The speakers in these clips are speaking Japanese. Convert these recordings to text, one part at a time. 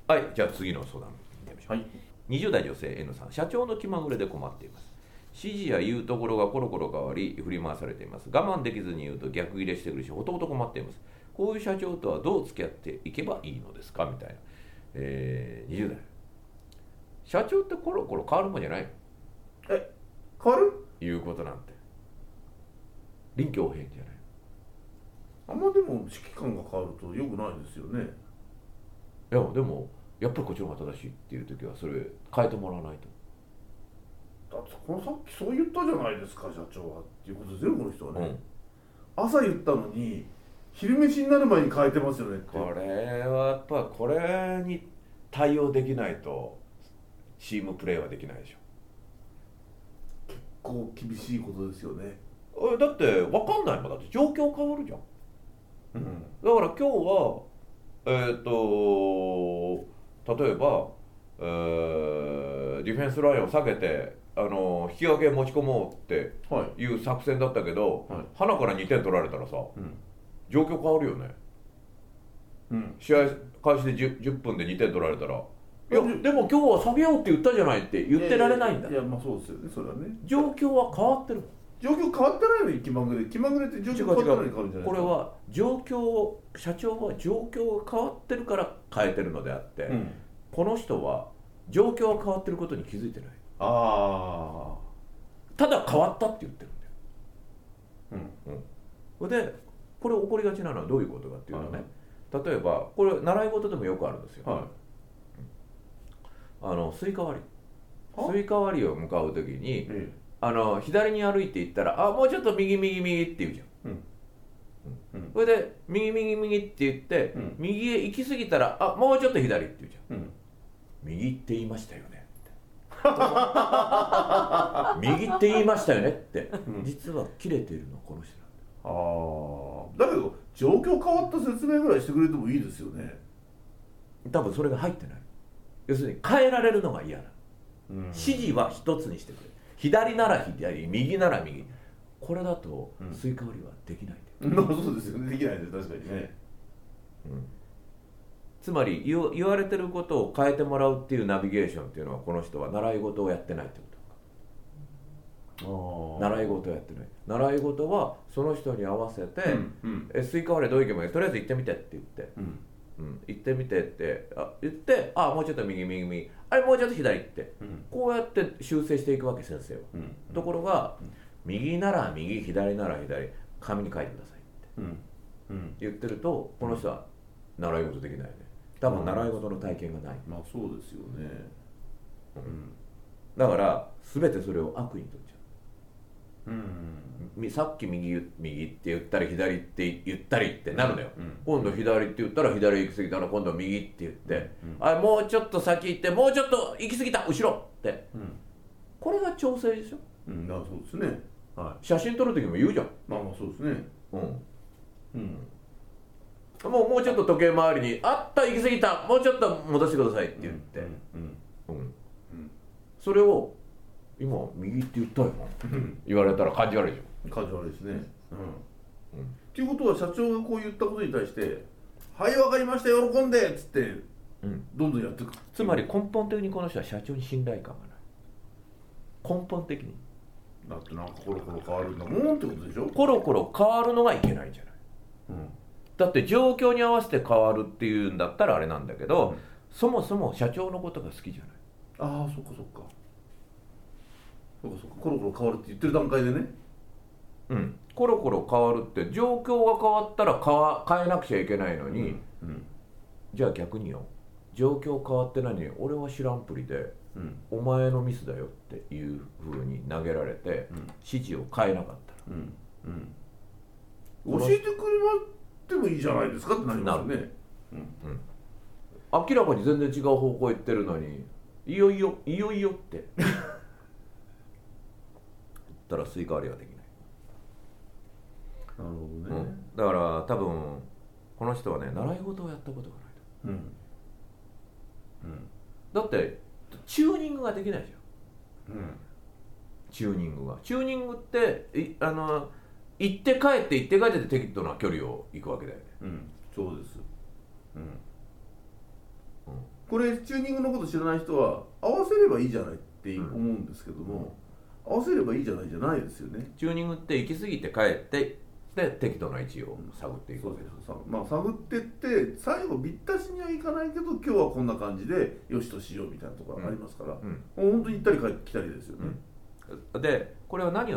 はい、じゃあ次の相談いきましょう。 はい。 20代女性 N さん、社長の気まぐれで困っています。指示や言うところがコロコロ変わり振り回されています。我慢できずに言うと逆ギレしてくるし、ほとほと困っています。こういう社長とはどう付き合っていけばいいのですかみたいな、20代。社長ってコロコロ変わるもんじゃないの。 変わる？ 言うことなんて臨機応変じゃない。 あんまでも指揮官が変わると良くないですよね。 いやでもやっぱりこっちの方が正しいっていう時はそれ変えてもらわないと。 だってこのさっきそう言ったじゃないですか社長はっていうことですよこの人はね、 うん、 朝言ったのに昼飯になる前に変えてますよねって。 これはやっぱこれに対応できないとチームプレーはできないでしょ。 こう厳しいことですよね。 だって分かんないもん。だって状況変わるじゃん。 うん。 だから今日は例えば、ディフェンスラインを下げて引き分け持ち込もうっていう作戦だったけど、 はい、 花から2点取られたらさ、 うん、 状況変わるよね。 うん、 試合開始で 10分で2点取られたら、いやでも今日は下げようって言ったじゃないって言ってられないんだ。 いやまあそうですよねそれはね。 状況は変わってる。 状況変わってないのに気まぐれって状況変わってないのに変わるんじゃないですか。 これは状況社長は状況が変わってるから変えてるのであって、 うん、 この人は状況が変わってることに気づいてない。 ああ、 ただ変わったって言ってるんだよ。 うん、 でこれ起こりがちなのはどういうことかっていうとね、例えばこれ習い事でもよくあるんですよ、 はい、 スイカ割りを向かう時に、左に歩いていったらもうちょっと右右右って言うじゃん。それで右右右って言って、右へ行き過ぎたらもうちょっと左って言うじゃん。右って言いましたよね右って言いましたよねって、実は切れているのはこの人なんだ。 だけど状況変わった説明ぐらいしてくれてもいいですよね。 多分それが入ってない。要するに変えられるのが嫌だ。指示は一つにしてくれ。左なら左、右なら右。これだとスイカ割りはできないんだよ。 そうですよね。できないです確かにね。 つまり言われてることを変えてもらうっていうナビゲーションっていうのはこの人は習い事をやってないってこと。習い事をやってない。習い事はその人に合わせて、スイカ割りどういけばいい、とりあえず行ってみてって言って、行ってみてって言って、もうちょっと右右右、もうちょっと左って、こうやって修正していくわけ先生は。ところが、右なら右、左なら左、紙に書いてくださいって言ってると、この人は習い事できないよね。多分習い事の体験がない。 まあそうですよね。 だから全てそれを悪意に取っちゃう。さっき右って言ったり左って言ったりってなるのよ。今度左って言ったら左行き過ぎたら今度右って言って、もうちょっと先行ってもうちょっと行き過ぎた後ろって、これが調整でしょ。 そうですね。 写真撮る時も言うじゃん。 まあそうですね。 もうちょっと時計回りに行き過ぎた、もうちょっと戻してくださいって言って、それを今右って言ったよ言われたら感じ悪いでしょ。 感じ悪いですね。っていうことは社長がこう言ったことに対して「はい分かりました喜んで」っつってどんどんやっていく。 つまり根本的にこの人は社長に信頼感がない。根本的に。 だってなんかコロコロ変わるんだもんってことでしょ。 コロコロ変わるのがいけないんじゃない。だって状況に合わせて変わるっていうんだったらあれなんだけど、そもそも社長のことが好きじゃない。 そっかコロコロ変わるって言ってる段階でね。 コロコロ変わるって状況が変わったら変えなくちゃいけないのに、じゃあ逆によ、状況変わってないのに俺は知らんぷりで、お前のミスだよっていうふうに投げられて、指示を変えなかったら、 教えてくれてもいいじゃないですかってなりますよね。 明らかに全然違う方向行ってるのにいよいよって言ったらスイカ割りはできない。 なるほどね。 だから多分この人はね、習い事をやったことがないと。だってチューニングができないじゃん。チューニングって行って帰ってで適度な距離を行くわけだよね。 そうです。 これチューニングのこと知らない人は合わせればいいじゃないって思うんですけども、合わせればいいじゃないじゃないですよね。 チューニングって行き過ぎて帰ってで適度な位置を探っていくわけです。 まあ探ってって最後びったしにはいかないけど今日はこんな感じでよしとしようみたいなところがありますから、もう本当に行ったり来たりですよね。 でこれは何が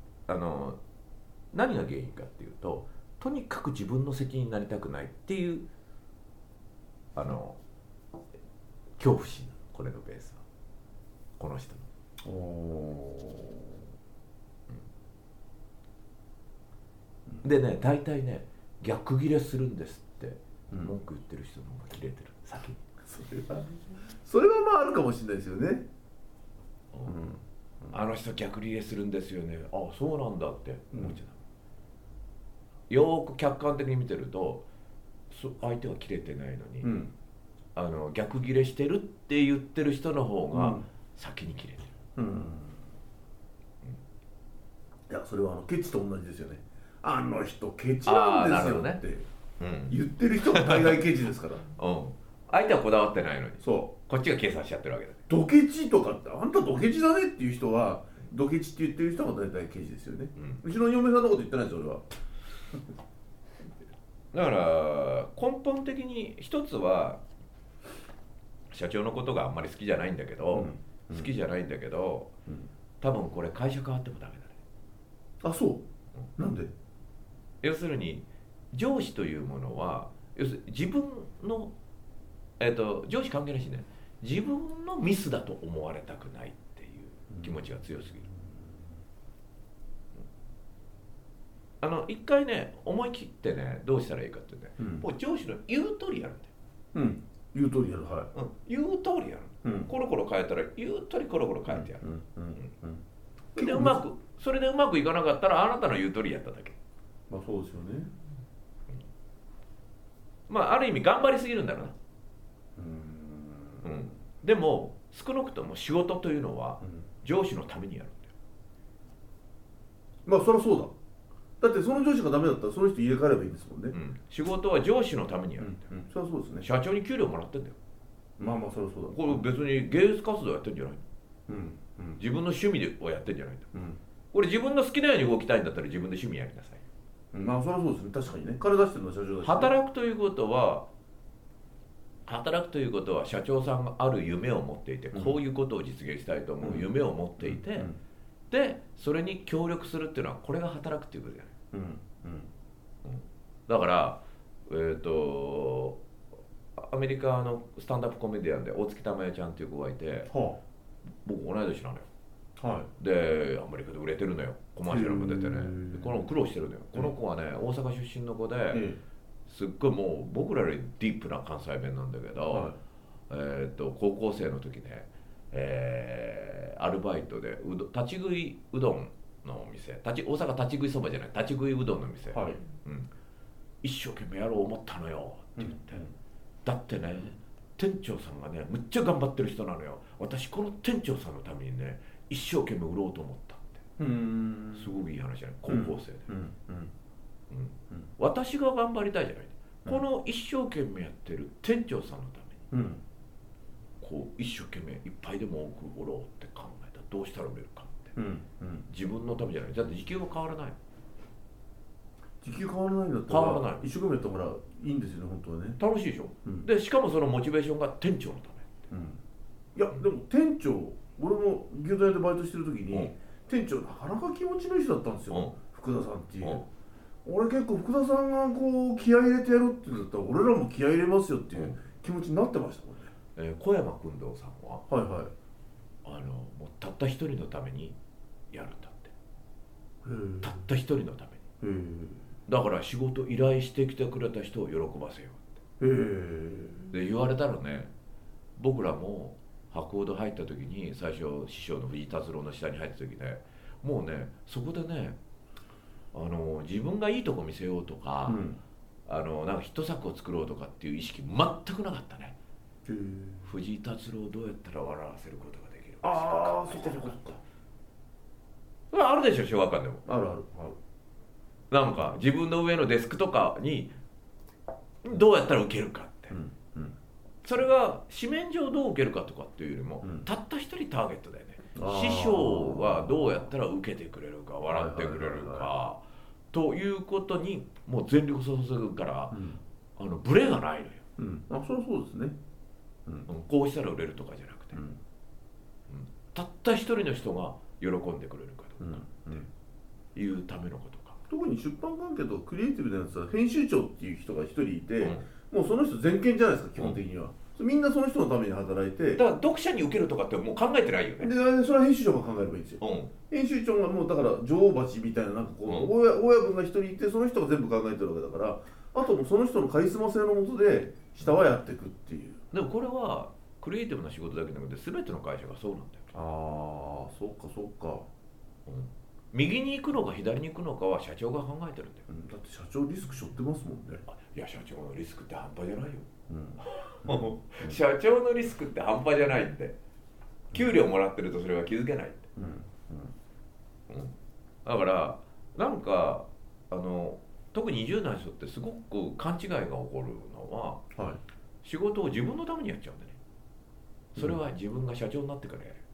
原因かっていうと、とにかく自分の責任になりたくないっていう恐怖心、これのベースはこの人の。でね、大体ね逆ギレするんですって文句言ってる人の方がキレてる、先に。 それはまああるかもしれないですよね。 あの人逆ギレするんですよね、ああそうなんだって思っちゃう。よーく客観的に見てると相手はキレてないのに、逆ギレしてるって言ってる人の方が先にキレてる。 いやそれはケチと同じですよね。あの人ケチなんですよって言ってる人が大概ケチですから。 相手はこだわってないのに、 こっちが計算しちゃってるわけだ。 ドケチとかって、あんたドケチだねっていう人はドケチって言ってる人が大体ケチですよね。うちの嫁さんのこと言ってないです俺は。 だから根本的に一つは社長のことがあんまり好きじゃないんだけど、多分これ会社変わってもダメだね。 あ、そう、なんで？ 要するに上司というものは要するに自分の、上司関係ないしね、自分のミスだと思われたくないっていう気持ちが強すぎる。一回ね思い切ってねどうしたらいいかってね、もう上司の言う通りやるんだよ。 言う通りやる。はい、 言う通りやる、コロコロ変えたら言う通りコロコロ変えてやる。でそれでうまくいかなかったらあなたの言う通りやっただけ。 まあそうですよね。 まあある意味頑張りすぎるんだろうな。でも少なくとも仕事というのは上司のためにやるんだよ。 まあそりゃそうだ。だってその上司がダメだったらその人入れ替えればいいんですもんね。 仕事は上司のためにやるんだよ。 そりゃそうですね。 社長に給料もらってんだよ。 まあまあそりゃそうだ。 これ別に芸術活動やってんじゃないの。自分の趣味をやってんじゃないんだ。これ自分の好きなように動きたいんだったら自分で趣味やりなさい。 まあそりゃそうですね。確かにね。金出してるのは社長だし、 働くということは社長さんがある夢を持っていて、こういうことを実現したいと思う夢を持っていて、でそれに協力するっていうのはこれが働くっていうことじゃない。だからアメリカのスタンダップコメディアンで大月たまよちゃんっていう子がいて、僕同い年なのよ。でアメリカで売れてるのよ。コマーシャルも出てね。この苦労してるのよ。この子はね大阪出身の子で、すっごいもう僕らよりディープな関西弁なんだけど、高校生の時ね、アルバイトで立ち食いうどんのお店、大阪立ち食いそばじゃない、立ち食いうどんの店、一生懸命やろう思ったのよって言って、だってね店長さんがねむっちゃ頑張ってる人なのよ。私この店長さんのためにね一生懸命売ろうと思ったって。すごくいい話じゃない、高校生で。私が頑張りたいじゃない、この一生懸命やってる店長さんのために、こう一生懸命いっぱいでも多く売ろうって考えたらどうしたら売れるかって、自分のためじゃない。だって時給は変わらない。 時給変わらないんだったら変わらない。一生懸命やったからいいんですよね本当はね。 楽しいでしょ、でしかもそのモチベーションが店長のため、 いやでも店長、俺も牛丼屋でバイトしてる時に、店長なかなか気持ちのいい人だったんですよ、福田さんっていう。俺結構福田さんがこう気合い入れてやるって言うんだったら俺らも気合い入れますよっていう気持ちになってましたもんね。 小山君堂さんはもうたった一人のためにやるんだって。たった一人のために。だから仕事依頼してきてくれた人を喜ばせようって。で言われたらね、僕らも博報堂入った時に最初師匠の藤井達郎の下に入った時ね、もうねそこでね自分がいいとこ見せようとか、なんかヒット作を作ろうとかっていう意識全くなかったね。藤井達郎をどうやったら笑わせることができるか。 ああ、そっかそっか。 それあるでしょ、小学館でも。 あるある。 なんか自分の上のデスクとかにどうやったら受けるかって、 それが紙面上どう受けるかとかっていうよりも、 うん、 たった一人ターゲットだよね。師匠はどうやったら受けてくれるか笑ってくれるかということにもう全力注ぐから、うん、ブレがないのよ、 うん、あ、そりゃそうですね、 うん、こうしたら売れるとかじゃなくて、うんうん、たった一人の人が喜んでくれるかとかっていうためのことか。 特に出版関係とかクリエイティブなやつは編集長っていう人が一人いて、もうその人全権じゃないですか基本的には、みんなその人のために働いて、 だから読者に受けるとかってもう考えてないよね。 でそれは編集長が考えればいいんですよ、編集長がもうだから女王蜂みたいな、なんかこう、親分が一人いてその人が全部考えてるわけだから、あともうその人のカリスマ性のもとで下はやっていくっていう。 でもこれはクリエイティブな仕事だけじゃなくて全ての会社がそうなんだよ。 ああ、そうかそうか、 右に行くのか左に行くのかは社長が考えてるんだよ、 だって社長リスク背負ってますもんね。 いや社長のリスクって半端じゃないよ、社長のリスクって半端じゃないって、給料もらってるとそれは気づけないって、だからなんか特に20代の人ってすごく勘違いが起こるのは、仕事を自分のためにやっちゃうんだね。それは自分が社長になってからやる、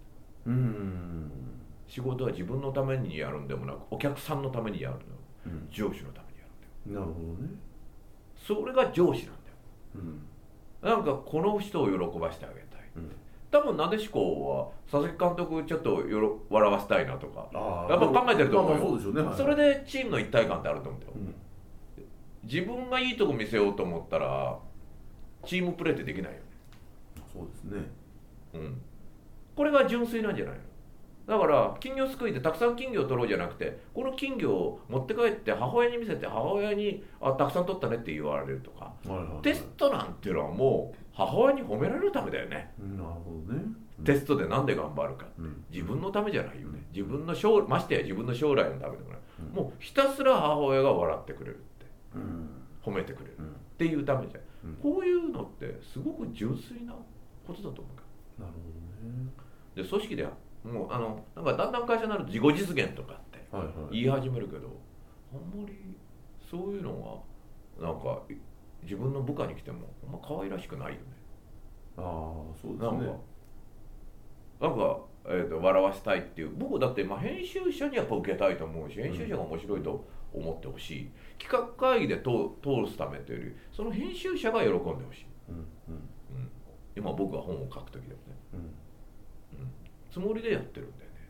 仕事は自分のためにやるんでもなくお客さんのためにやるの、上司のためにやるんだよ。 なるほどね。 それが上司なんだよ、なんかこの人を喜ばせてあげたい、多分なでしこは佐々木監督ちょっと笑わせたいなとかやっぱ考えてると思うよ、 そうでしょうね、 それでチームの一体感ってあると思うんだよ、自分がいいとこ見せようと思ったらチームプレーってできないよね。 そうですね、 これが純粋なんじゃないの。だから金魚すくいでたくさん金魚を取ろうじゃなくて、この金魚を持って帰って母親に見せて母親にたくさん取ったねって言われるとか、テストなんていうのはもう母親に褒められるためだよね。 なるほどね、 テストでなんで頑張るか、自分のためじゃないよね、自分のましてや自分の将来のためだから、もうひたすら母親が笑ってくれるって、褒めてくれるっていうためじゃ、こういうのってすごく純粋なことだと思うから。 なるほどね。 で組織ではもうなんかだんだん会社になると自己実現とかって言い始めるけど、あんまりそういうのがなんか自分の部下に来てもあんま可愛らしくないよね。 ああ、そうですね。 なんか笑わせたいっていう、僕だって編集者にやっぱ受けたいと思うし、編集者が面白いと思ってほしい、企画会議で通すためというよりその編集者が喜んでほしい、今僕が本を書く時でもね、つもりでやってるんだよね。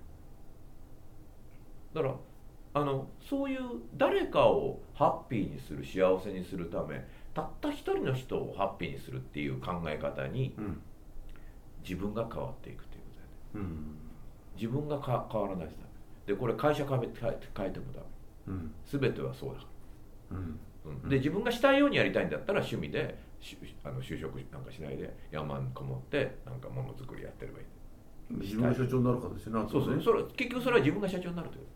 だからそういう誰かをハッピーにする、幸せにするため、たった一人の人をハッピーにするっていう考え方に、自分が変わっていくということだよね、自分が変わらないとダメで、これ会社変えてもダメ、全てはそうだから、で自分がしたいようにやりたいんだったら趣味で就職なんかしないで山にこもってなんかものづくりやってればいい。 自分が社長になるかですよね。 そう結局それは自分が社長になるという、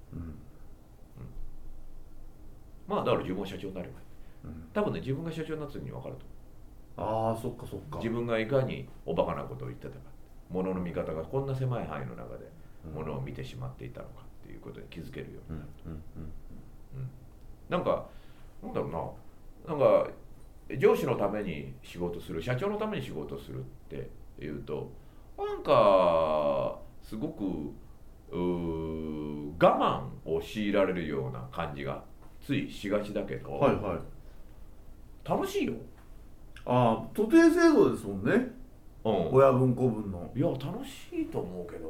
まあだから自分が社長になればいい、多分ね自分が社長になった時に分かると思う。ああ、そっかそっか。 自分がいかにおバカなことを言ってたか、物の見方がこんな狭い範囲の中で物を見てしまっていたのかっていうことに気づけるようになると、なんかなんだろうな、なんか上司のために仕事する、社長のために仕事するっていうとなんかすごく我慢を強いられるような感じがついしがちだけど、楽しいよ。 ああ、徒弟制度ですもんね、親分子分の。 いや楽しいと思うけど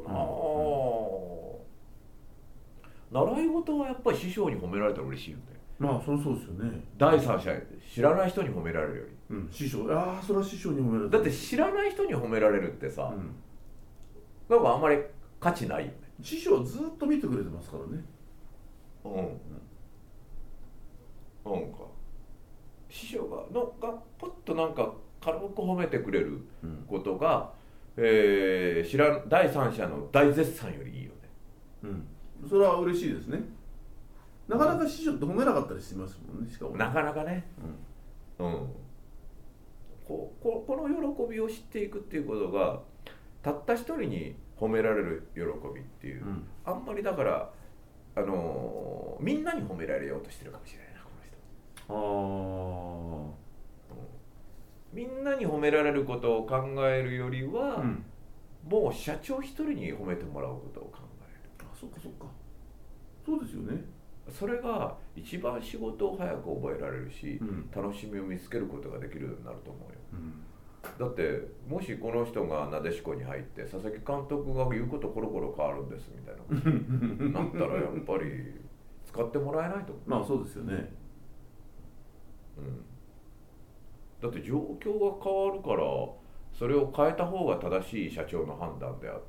な、習い事はやっぱり師匠に褒められたら嬉しいよね。 まあそうですよね。 第三者知らない人に褒められるより、 師匠、ああそれは師匠に褒められる。 だって知らない人に褒められるってさ、なんかあんまり価値ないよね。 師匠はずっと見てくれてますからね。 なんか師匠がポッとなんか軽く褒めてくれることが、第三者の大絶賛よりいいよね。 それは嬉しいですね。なかなか師匠って褒めなかったりしますもんね。しかもなかなかね、この喜びを知っていくっていうことがたった一人に褒められる喜びっていう、あんまりだからみんなに褒められようとしてるかもしれないな、この人。 みんなに褒められることを考えるよりは、 うん、 もう社長一人に褒めてもらうことを考える。 あ、そっかそっか、そうですよね。 それが一番仕事を早く覚えられるし、 うん、 楽しみを見つけることができるようになると思うよ。 うん、 だってもしこの人がなでしこに入って佐々木監督が言うことコロコロ変わるんですみたいなことになったらやっぱり使ってもらえないと思う。 まあそうですよね。 うん、だって状況が変わるからそれを変えた方が正しい社長の判断であって、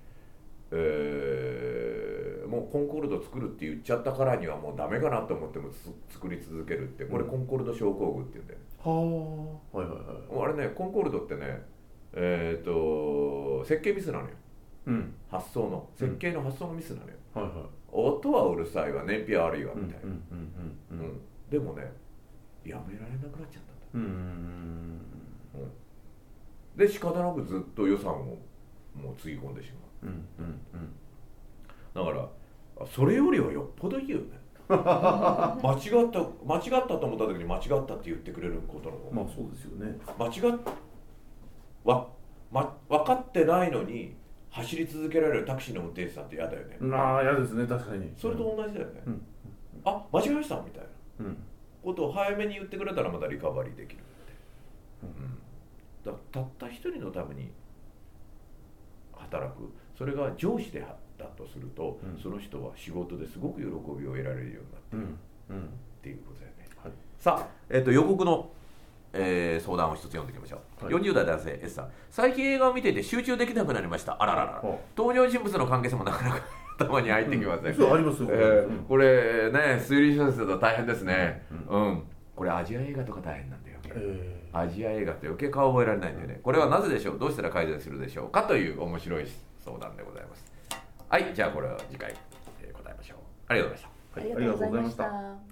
もうコンコルド作るって言っちゃったからにはもうダメかなと思っても作り続けるって、これコンコルド症候群って言うんだよね。 はあ、はいはいはい。 あれね、コンコルドってね、設計ミスなのよ。 うん、 発想の設計の発想のミスなのよ。 はいはい。 音はうるさいわ、燃費は悪いわみたいな。 うん、 でもね、やめられなくなっちゃったんだ。で仕方なくずっと予算をもうつぎ込んでしまう。だからそれよりはよっぽどいいよね。間違ったと思った時に間違ったって言ってくれることの方が、 まあそうですよね。 分かってないのに走り続けられるタクシーの運転手さんって嫌だよね。 まあ嫌ですね、確かに。 それと同じだよね。あ、間違えましたみたいなことを早めに言ってくれたらまたリカバリーできるって、たった一人のために働く、それが上司でだとすると、その人は仕事ですごく喜びを得られるようになっている、っていうことだよね。さあ、予告の相談を一つ読んでいきましょう。40代男性 S さん、最近映画を見ていて集中できなくなりました。あららら、登場人物の関係性もなかなか頭に入ってきません。 そうありますよ、 これね、推理小説だと大変ですね。これアジア映画とか大変なんだよ。アジア映画って余計顔覚えられないんだよね。これはなぜでしょう、どうしたら改善するでしょうかという面白い相談でございます。はい、じゃあこれは次回答えましょう。ありがとうございました。 ありがとうございました。